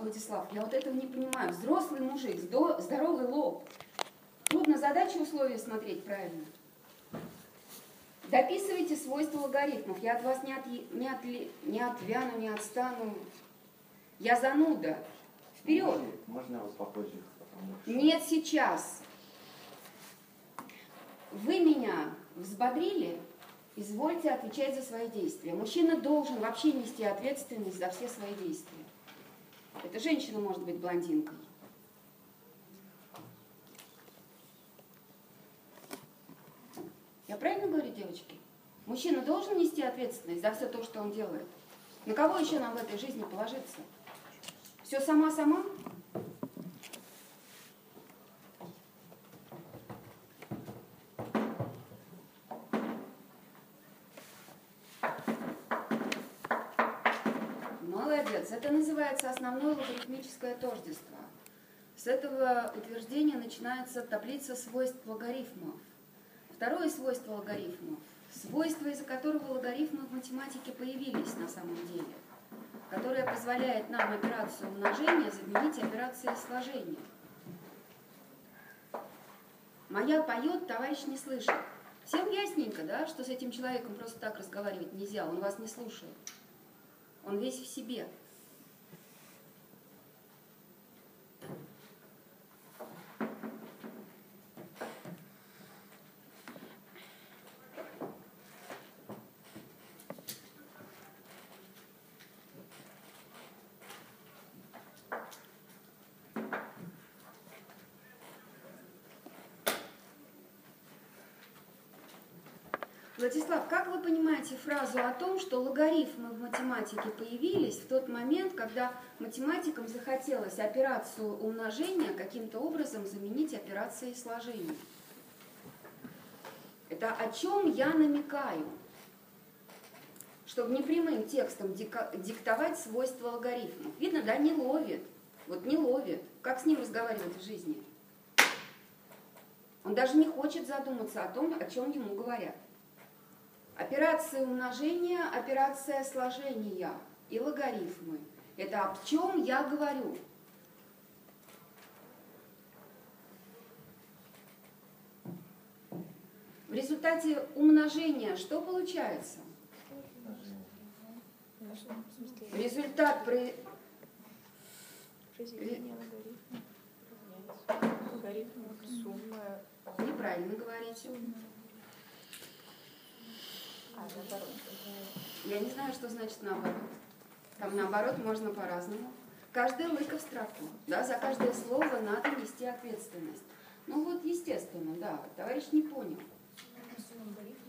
Владислав, я вот этого не понимаю. Взрослый мужик, здоровый лоб. Трудно задачи условия смотреть правильно. Дописывайте свойства логарифмов. Я от вас не отвяну, не отстану. Я зануда. Вперед. Можно я вас попозже? Нет, сейчас. Вы меня взбодрили, извольте отвечать за свои действия. Мужчина должен вообще нести ответственность за все свои действия. Эта женщина может быть блондинкой. Я правильно говорю, девочки? Мужчина должен нести ответственность за все то, что он делает. На кого еще нам в этой жизни положиться? Все сама-сама? Молодец. Это называется основное логарифмическое тождество. С этого утверждения начинается таблица свойств логарифмов. Второе свойство логарифмов – свойство, из-за которого логарифмы в математике появились на самом деле, которое позволяет нам операцию умножения заменить операцией сложения. Моя поет, товарищ не слышит. Всем ясненько, да, что с этим человеком просто так разговаривать нельзя, он вас не слушает. Он весь в себе. Владислав, как вы понимаете фразу о том, что логарифмы в математике появились в тот момент, когда математикам захотелось операцию умножения каким-то образом заменить операцией сложения? Это о чем я намекаю? Чтобы непрямым текстом диктовать свойства логарифмов. Видно, да, не ловит. Вот не ловит. Как с ним разговаривать в жизни? Он даже не хочет задуматься о том, о чем ему говорят. Операция умножения, операция сложения и логарифмы. Это о чем я говорю. В результате умножения что получается? Результат произведение логарифма сумма. Неправильно говорите. Наоборот. Я не знаю, что значит наоборот. Там наоборот можно по-разному. Каждый лыка в строку. Да, за каждое слово надо нести ответственность. Ну вот, естественно, да, товарищ не понял. Сумма логарифмов